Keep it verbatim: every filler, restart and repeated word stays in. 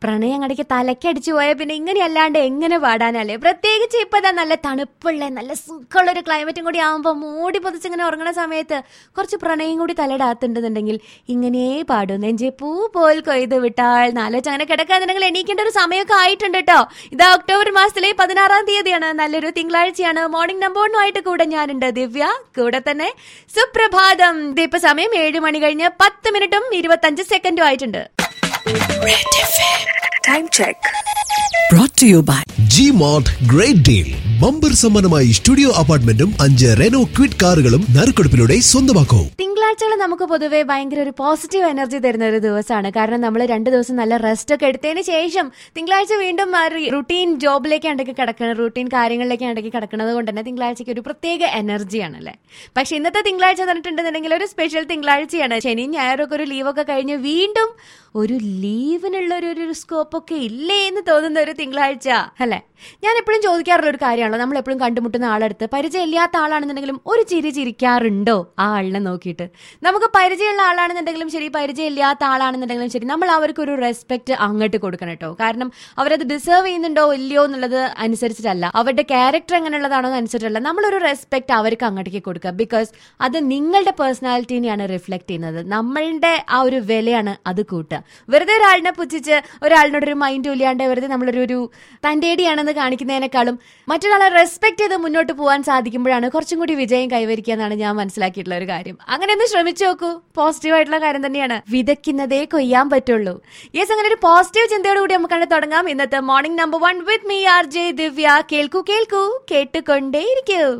പ്രണയം കടയ്ക്ക് തലക്കടിച്ചു പോയാൽ പിന്നെ ഇങ്ങനെയല്ലാണ്ട് എങ്ങനെ പാടാനല്ലേ? പ്രത്യേകിച്ച് ഇപ്പതാ നല്ല തണുപ്പുള്ള നല്ല സുഖമുള്ള ഒരു ക്ലൈമറ്റും കൂടി ആകുമ്പോൾ മൂടി പൊതിച്ചിങ്ങനെ ഉറങ്ങുന്ന സമയത്ത് കുറച്ച് പ്രണയം കൂടി തലയിടാത്തുണ്ടെന്നുണ്ടെങ്കിൽ ഇങ്ങനെ പാടും. നെഞ്ചെ പൂ പോൽ കൊയ്ത് വിട്ടാൽ നാലോച്ച് അങ്ങനെ കിടക്കാന്നുണ്ടെങ്കിൽ എണീക്കേണ്ട ഒരു സമയമൊക്കെ ആയിട്ടുണ്ട് കേട്ടോ. ഇതാ ഒക്ടോബർ മാസത്തിലെ പതിനാറാം തീയതിയാണ്, നല്ലൊരു തിങ്കളാഴ്ചയാണ്. മോർണിംഗ് നമ്പറിനുമായിട്ട് കൂടെ ഞാനുണ്ട് ദിവ്യ, കൂടെ തന്നെ സുപ്രഭാതം. ഇതിപ്പോ സമയം ഏഴ് മണി കഴിഞ്ഞ് പത്ത് മിനിറ്റും ഇരുപത്തഞ്ച് സെക്കൻഡും ആയിട്ടുണ്ട്. Time check. Brought to you by G-Mart Great Deal. Bumper സമ്മാനമായി സ്റ്റുഡിയോ അപ്പാർട്ട്മെന്റും അഞ്ച് റെനോ ക്വിഡ് കാറുകളും നറുക്കെടുപ്പിലൂടെ സ്വന്തമാക്കൂ. തിങ്കളാഴ്ചകൾ നമുക്ക് പൊതുവെ ഭയങ്കര ഒരു പോസിറ്റീവ് എനർജി തരുന്ന ഒരു ദിവസമാണ്. കാരണം നമ്മൾ രണ്ട് ദിവസം നല്ല റെസ്റ്റ് ഒക്കെ എടുത്തതിന് ശേഷം തിങ്കളാഴ്ച വീണ്ടും റുട്ടീൻ ജോബിലേക്ക് ഉണ്ടെങ്കിൽ കിടക്കണം, റുട്ടീൻ കാര്യങ്ങളിലേക്ക് ഉണ്ടെങ്കിൽ കിടക്കുന്നത് കൊണ്ട് തന്നെ തിങ്കളാഴ്ചയ്ക്ക് ഒരു പ്രത്യേക എനർജിയാണല്ലേ. പക്ഷെ ഇന്നത്തെ തിങ്കളാഴ്ച പറഞ്ഞിട്ടുണ്ടെന്നുണ്ടെങ്കിൽ ഒരു സ്പെഷ്യൽ തിങ്കളാഴ്ചയാണ്. ശനിയും ഞായറൊക്കെ ഒരു ലീവൊക്കെ കഴിഞ്ഞ് വീണ്ടും ഒരു ലീവിനുള്ള ഒരു ഒരു സ്കോപ്പൊക്കെ ഇല്ലേ എന്ന് തോന്നുന്ന ഒരു തിങ്കളാഴ്ച അല്ലേ. ഞാൻ എപ്പോഴും ചോദിക്കാറുള്ള ഒരു കാര്യമാണല്ലോ, നമ്മൾ എപ്പോഴും കണ്ടുമുട്ടുന്ന ആളെടുത്ത് പരിചയമില്ലാത്ത ആളാണെന്നുണ്ടെങ്കിലും ഒരു ചിരി ചിരിക്കാറുണ്ടോ ആ ആളിനെ നോക്കിയിട്ട്? നമുക്ക് പരിചയമുള്ള ആളാണെന്നുണ്ടെങ്കിലും ശരി, പരിചയമില്ലാത്ത ആളാണെന്നുണ്ടെങ്കിലും ശരി, നമ്മൾ അവർക്ക് ഒരു റെസ്പെക്ട് അങ്ങോട്ട് കൊടുക്കണം കേട്ടോ. കാരണം അവരത് ഡിസേർവ് ചെയ്യുന്നുണ്ടോ ഇല്ലയോ എന്നുള്ളത് അനുസരിച്ചിട്ടല്ല, അവരുടെ ക്യാരക്ടർ എങ്ങനെയുള്ളതാണോ അനുസരിച്ചല്ല, നമ്മളൊരു റെസ്പെക്ട് അവർക്ക് അങ്ങോട്ടേക്ക് കൊടുക്കുക. ബിക്കോസ് അത് നിങ്ങളുടെ പേഴ്സണാലിറ്റീനെയാണ് റിഫ്ലക്ട് ചെയ്യുന്നത്, നമ്മളുടെ ആ ഒരു വിലയാണ് അത് കൂട്ടുക. വെറുതെ ഒരാളിനെ പുച്ഛിച്ച് ഒരാളിനോടൊരു മൈൻഡ് ഇല്ലാണ്ട് വെറുതെ നമ്മളൊരു ഒരു തന്റേടിയാണെന്ന് കാണിക്കുന്നതിനേക്കാളും മറ്റൊരാളെ റെസ്പെക്ട് ചെയ്ത് മുന്നോട്ട് പോകാൻ സാധിക്കുമ്പോഴാണ് കുറച്ചും കൂടി വിജയം കൈവരിക്കുക എന്നാണ് ഞാൻ മനസ്സിലാക്കിയിട്ടുള്ള ഒരു കാര്യം. അങ്ങനെ ഒന്ന് ശ്രമിച്ചു നോക്കൂ, പോസിറ്റീവ് ആയിട്ടുള്ള കാര്യം തന്നെയാണ്. വിതയ്ക്കുന്നതേ കൊയ്യാൻ പറ്റുള്ളൂ. യെസ്, അങ്ങനെ ഒരു പോസിറ്റീവ് ചിന്തയോട് കൂടി നമുക്ക് തുടങ്ങാം ഇന്നത്തെ morning number one with me R J Divya. കേൾക്കൂ കേൾക്കൂ കേട്ടുകൊണ്ടേയിരിക്കൂ.